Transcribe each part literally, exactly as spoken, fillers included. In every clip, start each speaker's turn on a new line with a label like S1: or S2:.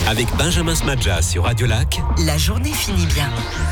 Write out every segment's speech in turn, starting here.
S1: Avec Benjamin Smadja sur Radio Lac.
S2: La journée finit bien.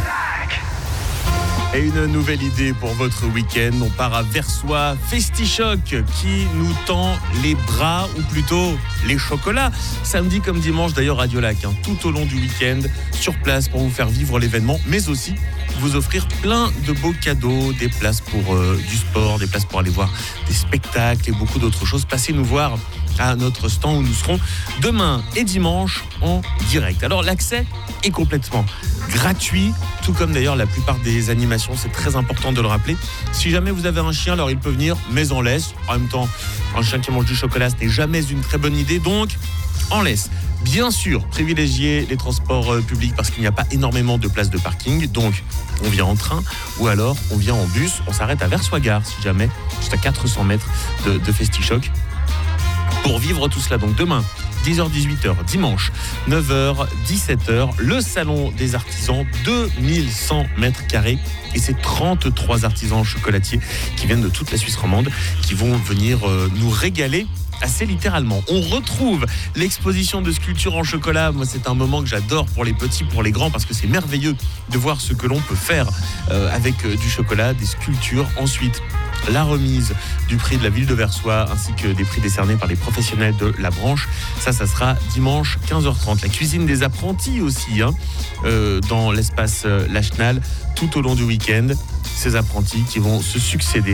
S3: Et une nouvelle idée pour votre week-end. On part à Versoix, Festichoc qui nous tend les bras, ou plutôt les chocolats. Samedi comme dimanche, d'ailleurs Radio Lac, hein, tout au long du week-end, sur place pour vous faire vivre l'événement, mais aussi vous offrir plein de beaux cadeaux, des places pour euh, du sport, des places pour aller voir des spectacles et beaucoup d'autres choses. Passez nous voir à notre stand où nous serons demain et dimanche en direct. Alors l'accès est complètement gratuit, tout comme d'ailleurs la plupart des animations, c'est très important de le rappeler. Si jamais vous avez un chien, alors il peut venir, mais en laisse. En même temps, un chien qui mange du chocolat, ce n'est jamais une très bonne idée, donc en laisse. Bien sûr, privilégiez les transports euh, publics parce qu'il n'y a pas énormément de places de parking, donc on vient en train ou alors on vient en bus, on s'arrête à Versoix-Gare si jamais, juste à quatre cents mètres de, de Festichoc. Pour vivre tout cela, donc demain, dix heures dix-huit heures, dimanche, neuf heures dix-sept heures, le salon des artisans, deux mille cent mètres carrés. Et c'est trente-trois artisans chocolatiers qui viennent de toute la Suisse romande, qui vont venir euh, nous régaler assez littéralement. On retrouve l'exposition de sculptures en chocolat. Moi, c'est un moment que j'adore pour les petits, pour les grands, parce que c'est merveilleux de voir ce que l'on peut faire euh, avec euh, du chocolat, des sculptures. Ensuite, la remise du prix de la ville de Versoix, ainsi que des prix décernés par les professionnels de la branche. Ça, ça sera dimanche quinze heures trente. La cuisine des apprentis aussi, hein, euh, dans l'espace euh, Lachenal, tout au long du week-end. Ces apprentis qui vont se succéder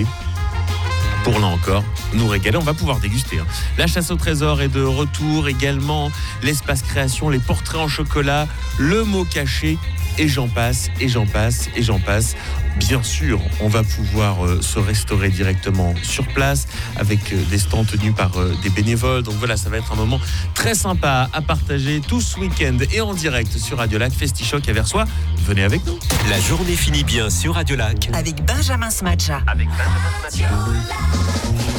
S3: pour là encore nous régaler, on va pouvoir déguster. Hein. La chasse au trésor est de retour également, l'espace création, les portraits en chocolat, le mot caché, et j'en passe, et j'en passe, et j'en passe. Bien sûr, on va pouvoir euh, se restaurer directement sur place avec euh, des stands tenus par euh, des bénévoles. Donc voilà, ça va être un moment très sympa à partager tout ce week-end et en direct sur Radio Lac, Festichoc à Versoix. Venez avec nous.
S1: La journée finit bien sur Radio Lac.
S2: Avec Benjamin Smadja.
S1: Avec Benjamin Smadja.